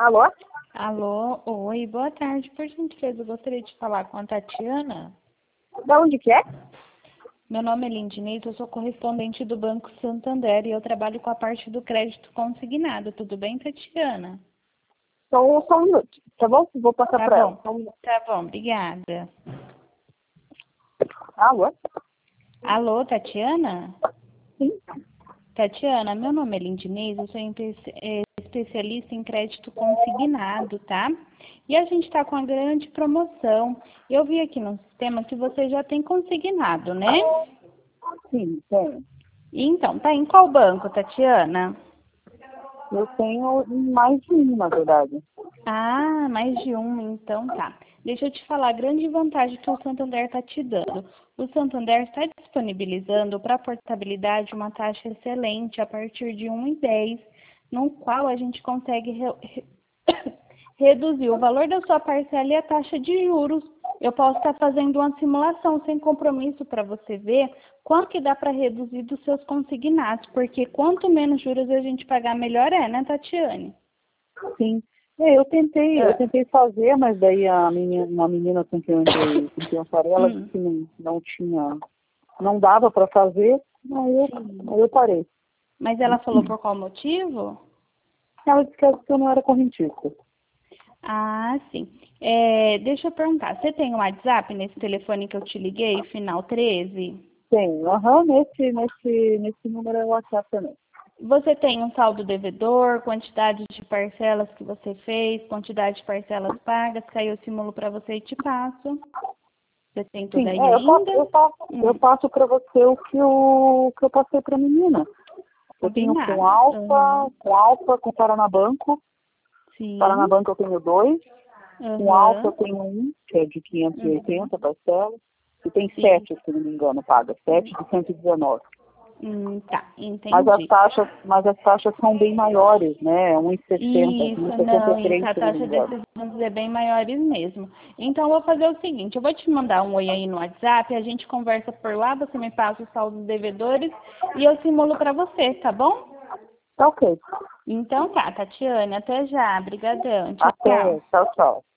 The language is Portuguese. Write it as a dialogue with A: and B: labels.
A: Alô?
B: Alô, oi, boa tarde. Por gentileza, eu gostaria de falar com a Tatiana.
A: Da onde que é?
B: Meu nome é Lindinei, eu sou correspondente do Banco Santander e eu trabalho com a parte do crédito consignado. Tudo bem, Tatiana?
A: Só um minuto, tá bom? Vou passar
B: Tá
A: para ela.
B: bom,
A: Só um minuto.
B: tá bom, obrigada.
A: Alô?
B: Alô, Tatiana?
A: Sim.
B: Tatiana, meu nome é Lindinei, eu sou especialista em crédito consignado, tá? E a gente está com uma grande promoção. Eu vi aqui no sistema que você já tem consignado, né?
A: Sim, tem.
B: Então, tá em qual banco, Tatiana?
A: Eu tenho mais de um, na verdade.
B: Ah, mais de um, então tá. Deixa eu te falar a grande vantagem que o Santander está te dando. O Santander está disponibilizando para portabilidade uma taxa excelente a partir de 1,10, no qual a gente consegue reduzir o valor da sua parcela e a taxa de juros. Eu posso estar fazendo uma simulação sem compromisso para você ver quanto que dá para reduzir dos seus consignados, porque quanto menos juros a gente pagar, melhor é, né, Tatiane?
A: Sim. Eu tentei fazer, mas daí uma menina com quem eu entrei, com quem eu falei, ela disse que não tinha, não dava para fazer, aí eu parei.
B: Mas ela falou por qual motivo?
A: Ela disse que eu não era correntista.
B: Ah, sim. Deixa eu perguntar, você tem um WhatsApp nesse telefone que eu te liguei, final 13?
A: Tem, nesse número é o WhatsApp também.
B: Você tem um saldo devedor, quantidade de parcelas que você fez, quantidade de parcelas pagas, que aí eu simulo para você e te passo. Você tem tudo
A: Sim,
B: aí ainda?
A: eu passo para você o que eu passei para a menina. Eu tenho
B: Combinado.
A: com Alfa, com Paranabanco.
B: Sim.
A: Paranabanco eu tenho 2. Com Alfa eu
B: Aham.
A: tenho um, que é de 580 parcelas. E tem
B: Sim.
A: 7, se não me engano, paga. 7 de 119.
B: Tá,
A: Mas
B: entendi.
A: as taxas são bem maiores, né? 1,60,
B: Isso, não, isso,
A: 1,63,
B: a
A: se não me
B: taxa
A: engano.
B: desses bancos é bem maiores mesmo. Então, eu vou fazer o seguinte, eu vou te mandar um oi aí no WhatsApp, a gente conversa por lá, você me passa o saldo dos devedores e eu simulo para você, tá bom?
A: Tá ok.
B: Então tá, Tatiane, até já, brigadão, tchau, tchau.
A: Até. Tchau, tchau.